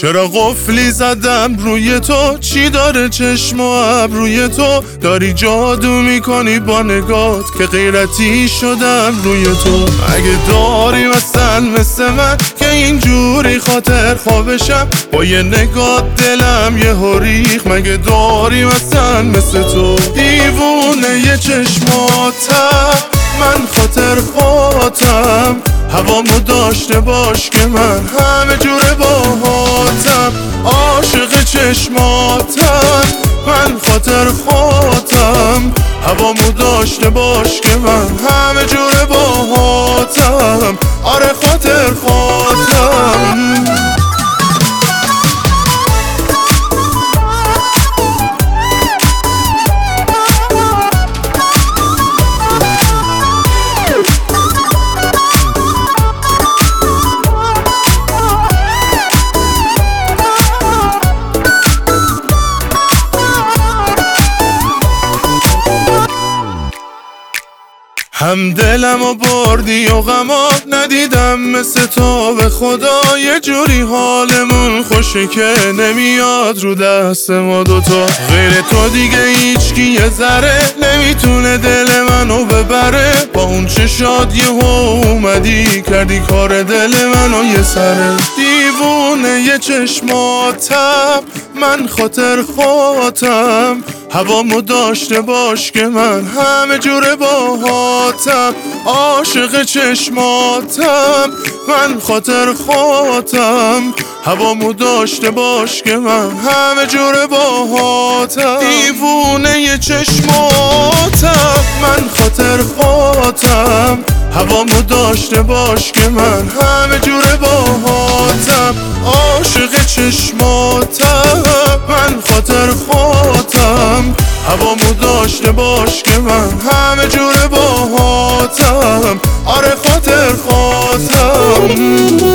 چرا قفلی زدم روی تو؟ چی داره چشم و ابروی تو؟ داری جادو میکنی با نگات که غیرتی شدم روی تو. اگه داری مثل من که اینجوری خاطر خوابشم، با یه نگات دلم یه ریخ. مگه داری مثل تو؟ دیوونه یه چشماتم، من خاطر خاطم. هوامو داشته باش که من همه جوره باهاتم. عاشق چشماتم، من خاطر خاطم. هوامو داشته باش که من همه جوره باهاتم. آره خاطر خاطم. هم دلمو بردی و غما ندیدم مثل تو. به خدا یه جوری حالمون خوشه که نمیاد رو دست ما دوتا. غیر تو دیگه هیچکی یه ذره نمیتونه دل منو ببره. با اون چشات یهو اومدی کردی کار دل منو یه سره. دیوونه یه چشماتم، من خاطر خاطم. هوامو داشته باش که من همه جوره باهاتم. عاشق چشماتم، من خاطر خاطم. هوامو داشته باش که من همه جوره باهاتم. دیوونه یه چشماتم، من خاطر خاطم. هوامو داشته باش که من همه جوره باهاتم. عاشق چشماتم، من خاطر خاطم. هوامو داشته باش که من همه جوره باهاتم. آره خاطر خاطم.